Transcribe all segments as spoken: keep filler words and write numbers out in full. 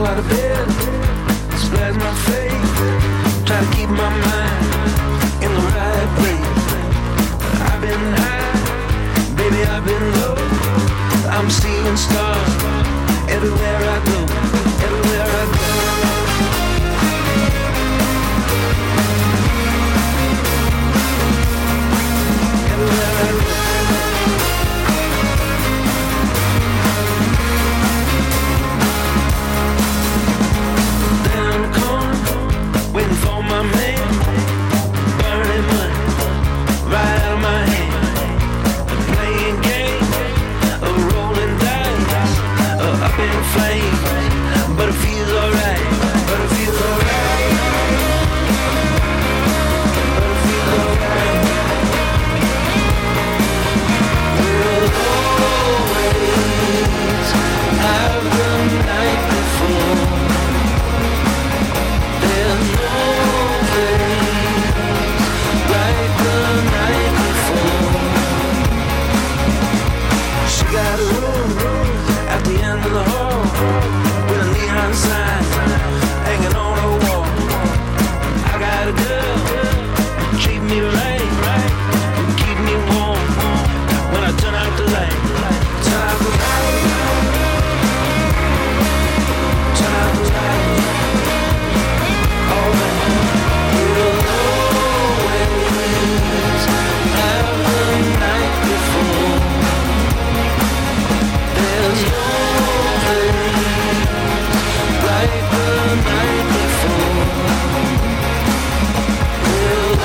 out of bed, splash my face, try to keep my mind in the right place. I've been high, baby, I've been low. I'm seeing stars everywhere I go, everywhere I go. Everywhere I go. Down the corner, waiting for my man, burning money right out of my hand. Playing games, a rolling dice, uh, up in flames, but it feels alright, but it feels alright, but it feels alright. We'll always have the night before. There's no place like the night before. She got a room at the end of the hall with a neon sign hanging on her wall. I got a girl, treat me right, keep me warm when I turn out the light. Turn out the light, turn out the light. All right, we'll always have the night before. There's no place like the night before. We'll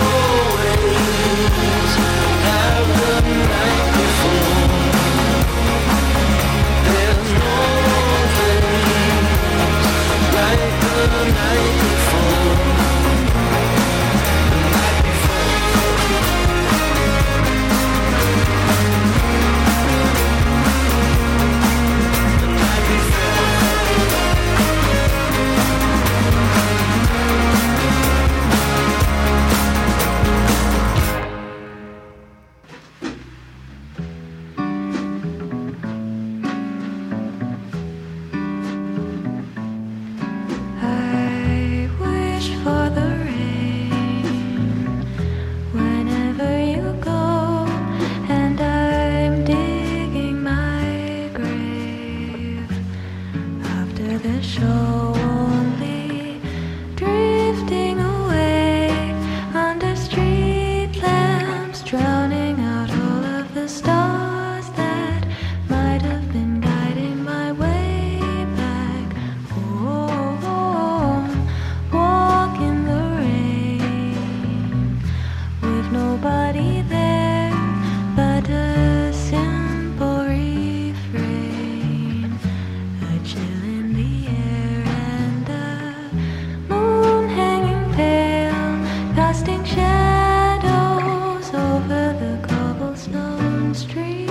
always have the night before. There's no place like the night before. The night before. The night before. I wish for the rain whenever you go, and I'm digging my grave after the show, only drifting away under street lamps, drowning out all of the stars that might have been guiding my way back home. Walk in the rain with nobody there but a simple refrain, a chill in the air and the moon hanging pale, casting shadows over the cobblestone street.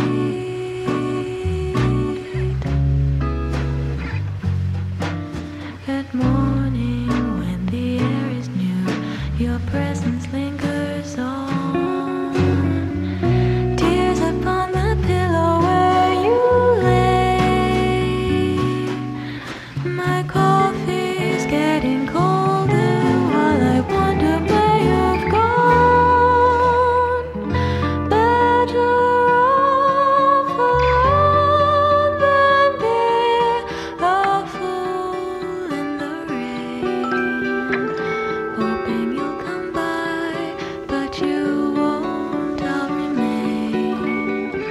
At morning, when the air is new, your presence lingers on. Tears upon the pillow where you lay. My coffee's getting colder while I wonder where you've gone. Better off alone than bear a fool in the rain, hoping you'll come by, but you won't. I'll remain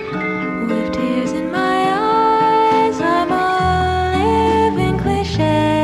with tears in my eyes. I'm a living cliche.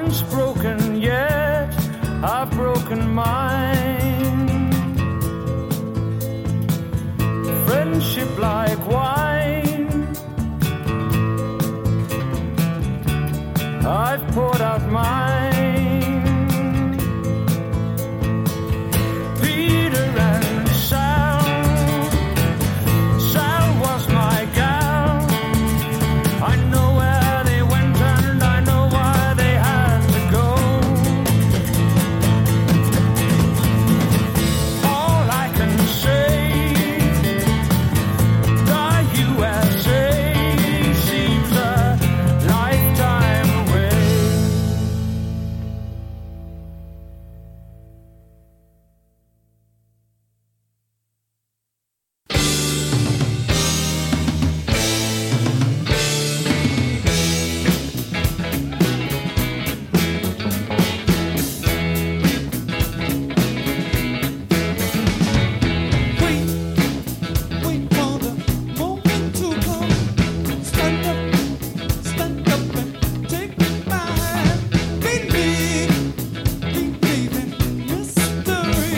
one's broken yet, I've broken mine. Friendship like wine, I've poured out mine. Peter and Sal, Sal was my gal. I know where they went and I know why they had to go. All I can say, the U S A seems a lifetime away. Wait, wait for the moment to come. Stand up, stand up and take my hand. Believe, believe in mystery.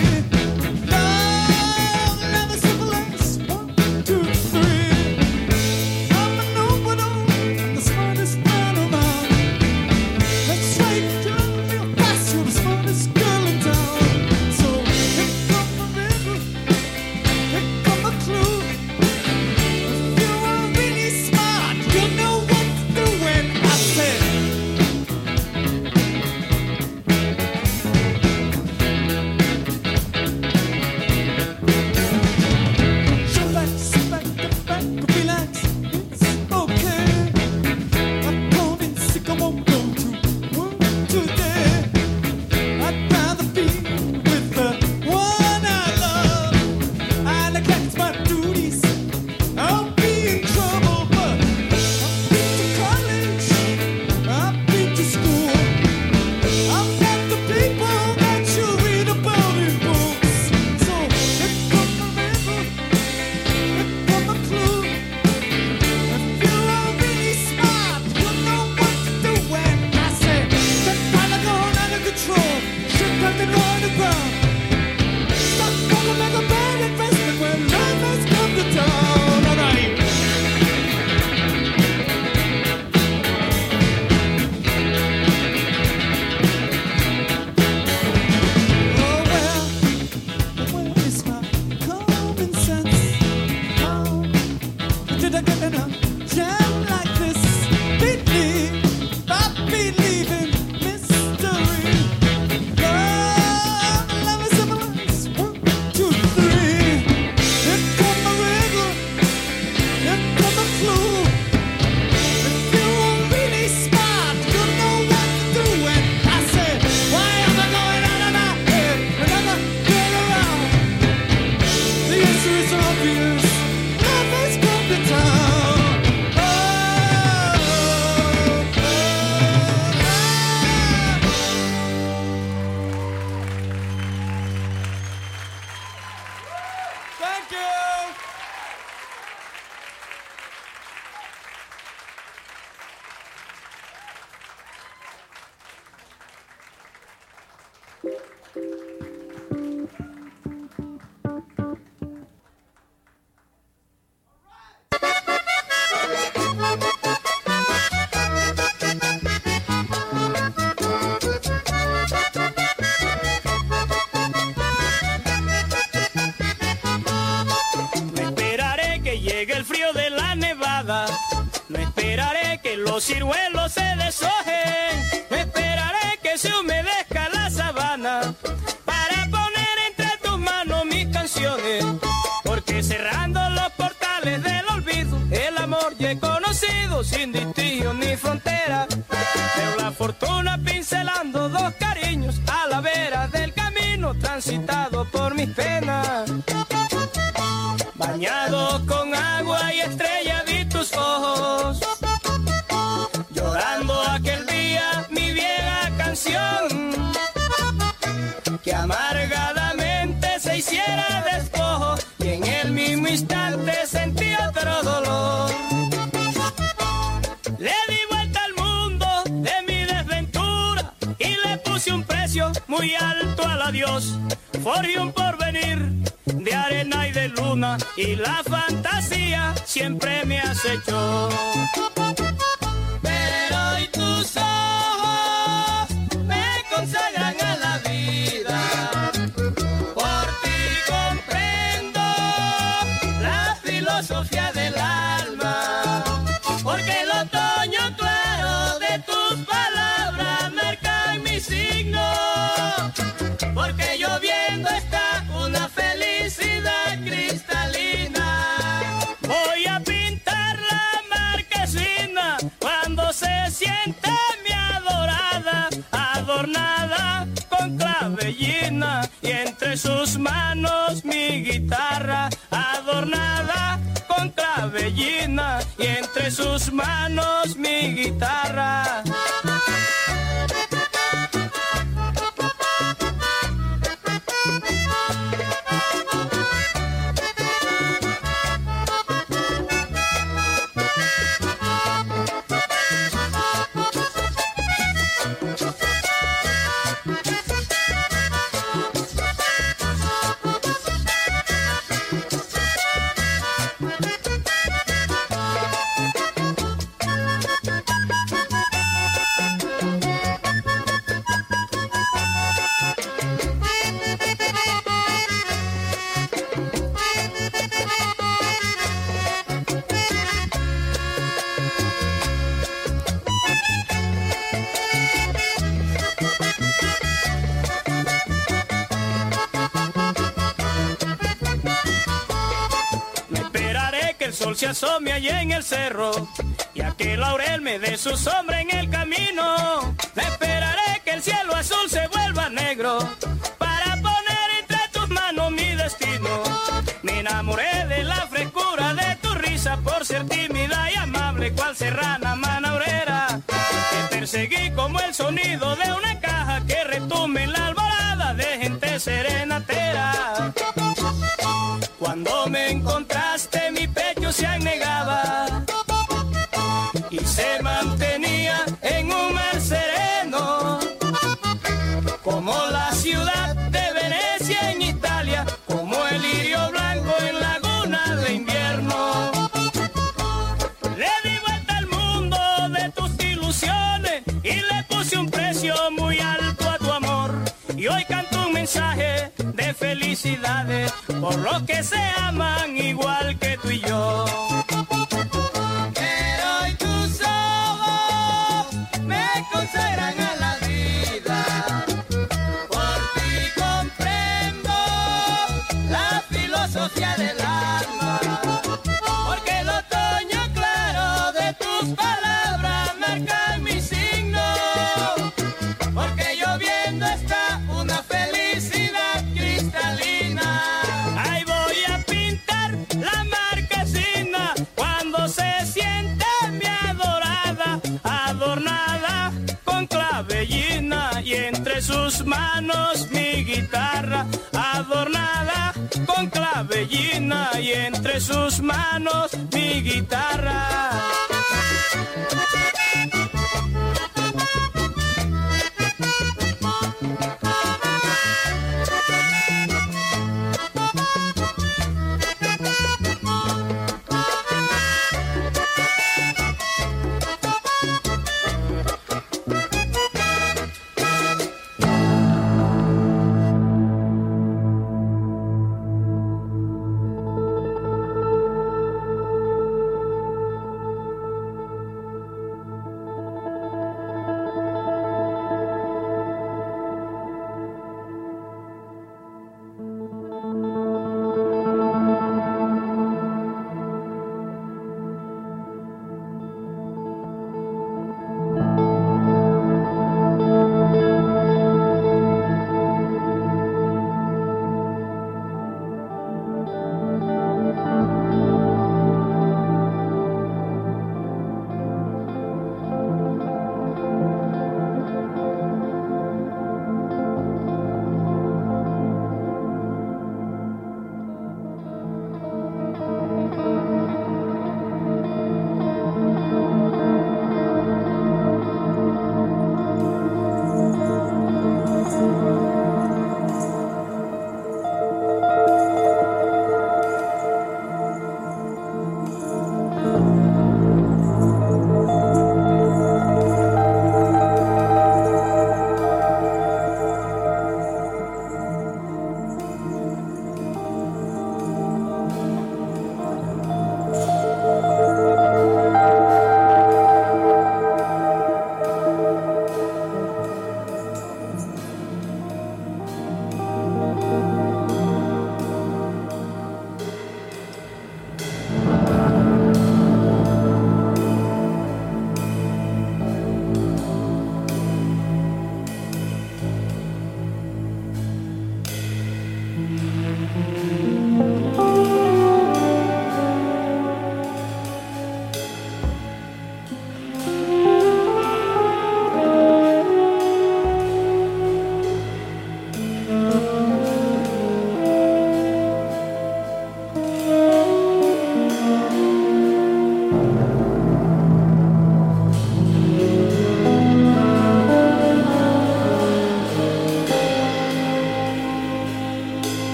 Love never civilized. One, two, three. I'm a know-it-all, the smartest man around. Let's ride real fast, you're the smartest girl in town. So here come the river, here come the clue. If you are really smart, you know what to do when I say. Sit back, sit back, get back, relax, it's okay. I'm going sick, I won't go to work today. I'd rather be with the one I love. I neglect my duties, I'll be in trouble. But I've been to college, I've been to school. I'm not the people that you read about in books. So here come the river, here come the clue. If you are really smart, you know what to do when I say that kind of going out of control. Shit nothing on the ground. Stop talking like a bad investment when love has come to town. All right. Oh well, where is my common sense? How did I get in a jam like this? Believe, I believe in mystery. Love, love is civilized. One, two, three. Here come the river, here come the clue. If you are really smart, you know what to do when I say, why am I going out of my head whenever you're around? The answer is obvious. Love has come to town. Oh, oh, oh. Thank you. No esperaré que llegue el frío de la nevada. No esperaré que los ciruelos se deshojen. No esperaré que se humedezca la sabana para poner entre tus manos mis canciones. Porque cerrando los portales del olvido, el amor ya he conocido sin distinción ni frontera. Pero la fortuna pincelando dos cariños a la vera del camino transitado por mis penas. Bañado con agua y estrella vi tus ojos, llorando aquel día mi vieja canción, que amargadamente se hiciera despojo y en el mismo instante sentí otro dolor. Le di vuelta al mundo de mi desventura puse un precio muy alto al adiós. Forjé un porvenir de arena y de luna y la fantasía siempre me acechó. Pero hoy tus ojos me consagran a la vida. Por ti comprendo la filosofía del alma. Porque el otoño claro de tus palabras marca en mi signo. Porque lloviendo está una felicidad cristalina. Voy a pintar la marquesina cuando se siente mi adorada, adornada con clavellina y entre sus manos mi guitarra, adornada con clavellina y entre sus manos mi guitarra. Se asome allá en el cerro y a que el laurel me dé su sombra en el camino. Me esperaré que el cielo azul se vuelva negro para poner entre tus manos mi destino. Me enamoré de la frescura de tu risa por ser tímida y amable cual serrana manaurera. Te perseguí como el sonido de una caja que retumbe en la alborada de gente serenatera. Cuando me encontraste mi pecho se anegaba y se mantenía en un mar sereno, como la ciudad de Venecia en Italia, como el lirio blanco en laguna de invierno. Le di vuelta al mundo de tus ilusiones y le puse un precio muy alto a tu amor. Y hoy canto un mensaje de felicidades por los que se aman igual que tú y yo. Pero hoy tus ojos me consagran a la vida. Por ti comprendo la filosofía del alma. Porque el otoño claro de tus palabras marca mi signo. Porque lloviendo está una felicidad cristalina. Ahí voy a pintar la marquesina cuando se siente mi adorada, adornada con clavellina y entre sus manos mi guitarra, adornada con clavellina y entre sus manos mi guitarra.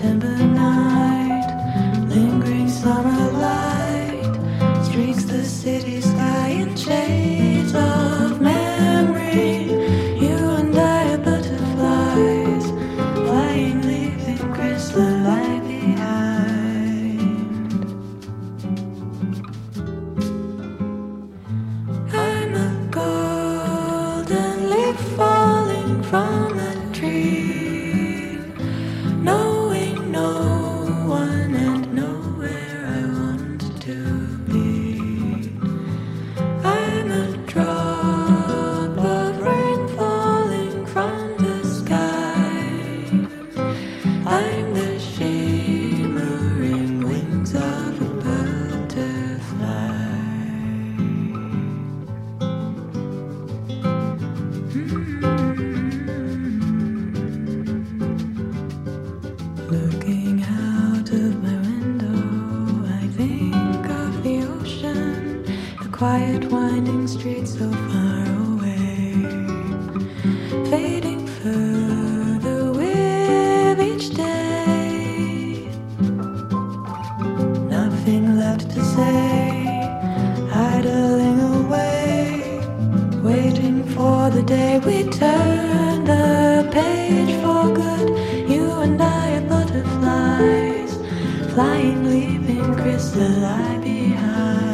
September night, lingering summer light streaks the city sky in shades of memory. You and I are butterflies, flying, leaving chrysolite behind. I'm a golden leaf falling from a tree, knowing no one and nowhere I want to be. I'm a drop of rain falling from the sky. I'm the shimmering wings of a butterfly. Looking out of my window, I think of the ocean, the quiet winding streets so far away, fading further with each day. Nothing left to say, idling away, waiting for the day we turn the page for good. You and I are butterflies, flying, leaving chrysolite behind.